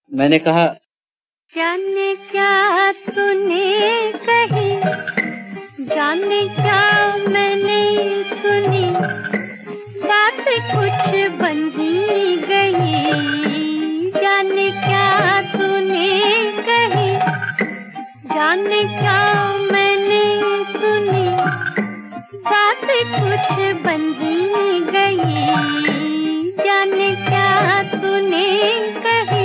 मैंने कहा जाने क्या तूने कही, जाने क्या मैंने सुनी, बात कुछ बन ही गई। जाने क्या तूने कही, जाने क्या मैंने सुनी, बात कुछ बन ही गई। जाने क्या तूने कही।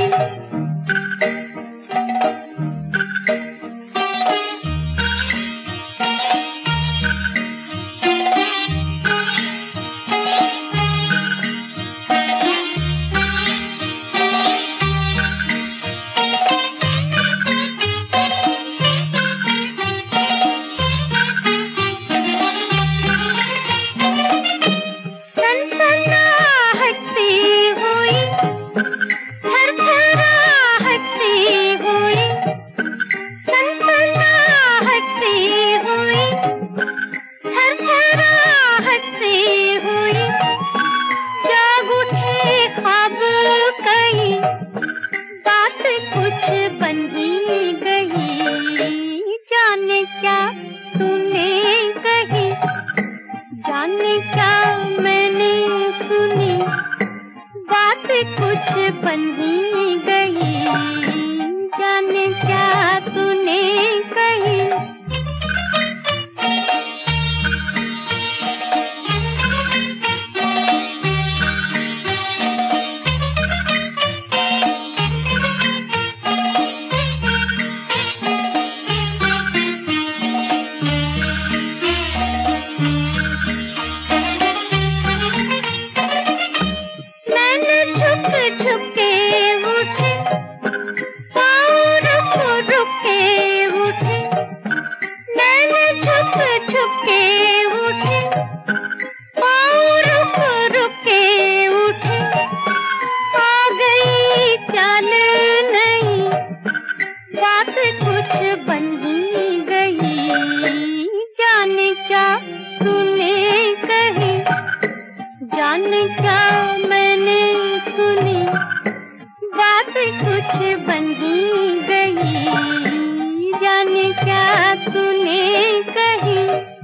जाने क्या मैंने सुनी, बात कुछ बन ही गई। जाने क्या तूने कही। जाने क्या मैंने सुनी, बात कुछ बन ही गई। जाने क्या तूने कही।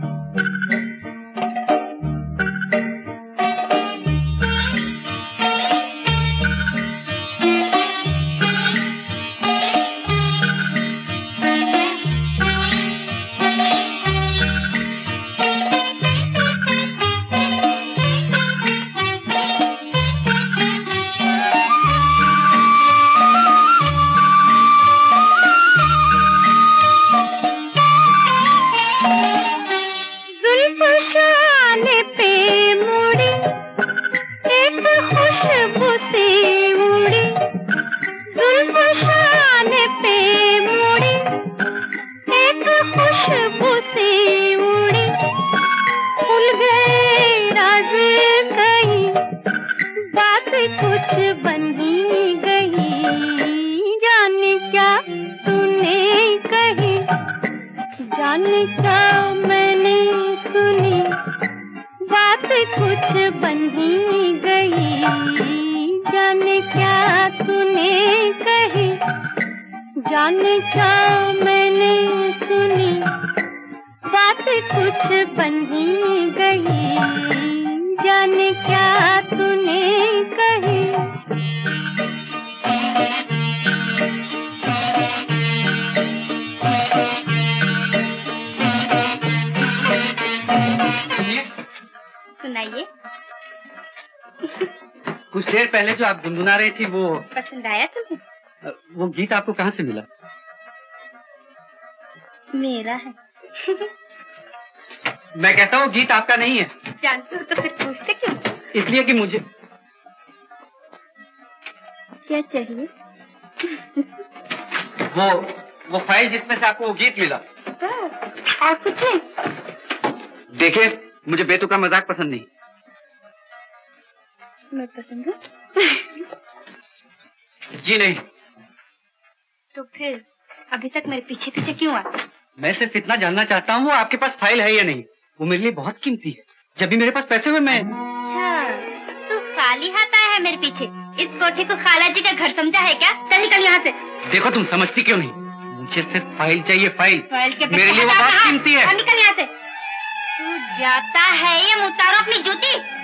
कुछ बन ही गई। जाने क्या तूने कही, जाने क्या मैंने सुनी, बात कुछ बन ही गई। जाने क्या तूने कही, जाने क्या मैंने सुनी, बात कुछ बन ही गई। जाने क्या तूने कही। सुनाइए। कुछ देर पहले जो आप गुनगुना रही थी वो पसंद आया तुम्हें? वो गीत आपको कहाँ से मिला? मेरा है। मैं कहता हूँ गीत आपका नहीं है। जानते हो तो फिर पूछते क्यों? इसलिए कि मुझे क्या चाहिए? वो फाइल जिसमें से आपको वो गीत मिला। बस और कुछ नहीं? देखिए मुझे बेतुका मजाक पसंद नहीं। मैं पसंद हूँ? जी नहीं। तो फिर अभी तक मेरे पीछे पीछे क्यों आते? मैं सिर्फ इतना जानना चाहता हूँ वो आपके पास फाइल है या नहीं। वो मेरे लिए बहुत कीमती है। जब भी मेरे पास पैसे हुए मैं। अच्छा, तू खाली हाथ आया है है मेरे पीछे? इस कोठे को खाला जी का घर समझा है क्या? चल निकल यहाँ से। देखो तुम समझती क्यों नहीं, मुझे सिर्फ फाइल चाहिए, फाइल। फाइल के मेरे लिए वो बहुत कीमती है। निकल यहाँ से। तू जाता है या उतारो अपनी जूती।